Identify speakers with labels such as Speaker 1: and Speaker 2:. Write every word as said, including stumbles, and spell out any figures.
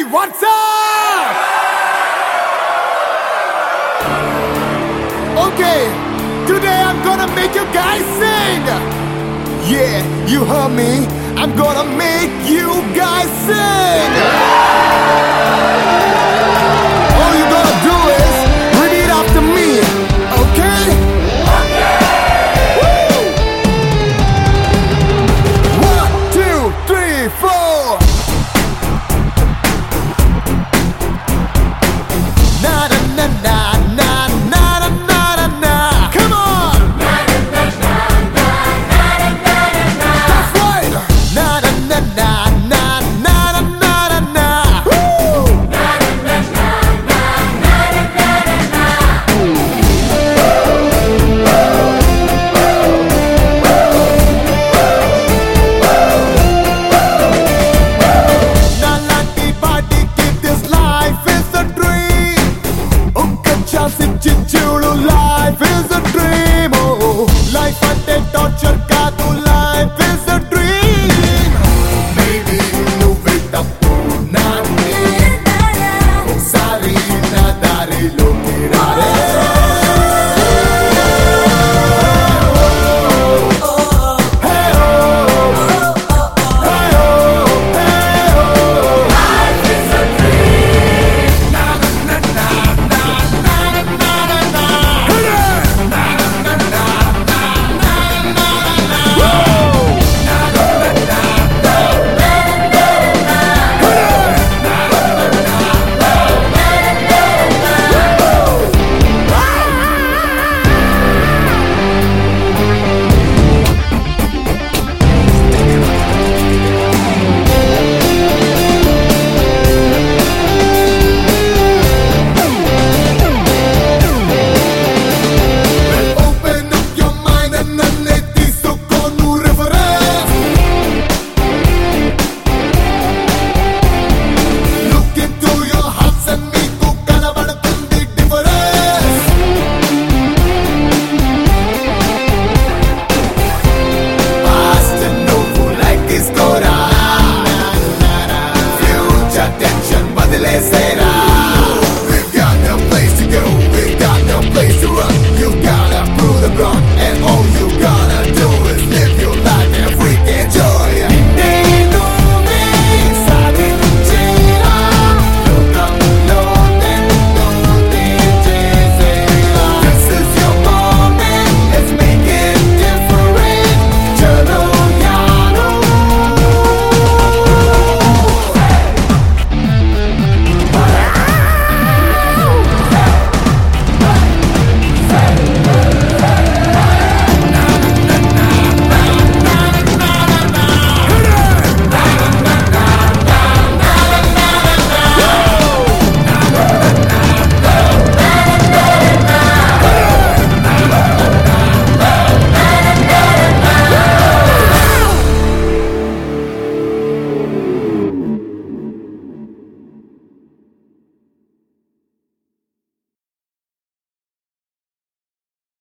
Speaker 1: what's up? Okay, today I'm gonna make you guys sing. Yeah, you heard me. I'm gonna make you guys sing. All you gotta do is repeat after me, okay? Woo! One, two, three, four. Na na na na na na na na na. Come on. Na na na na na na na na. That's right. Na na na na na na na na na. Woo. Na na na na na na na na. Na lanti party ki this life is a dream. Unka chance ichi chudu, life is a dream. Oh, life ante torture kaadu, life is a dream. Maybe నువ్వే తప్పు నాన్నే ఒకసారి నా దారిలోకి రారే. Hey oh, hey oh, hey oh. Life is a dream. Na na na na na na na na. Hit it. Na na na na na na na na. Woo. Na na na na na na na na. Hit it. Na na na na na Open up your mind and నన్నే తీసుకో నువ్వు reference. Look into your hearts and మీకు కనబడుతుంది difference. Past నువ్వు like తీసుకోరా. Future tension వదిలేసే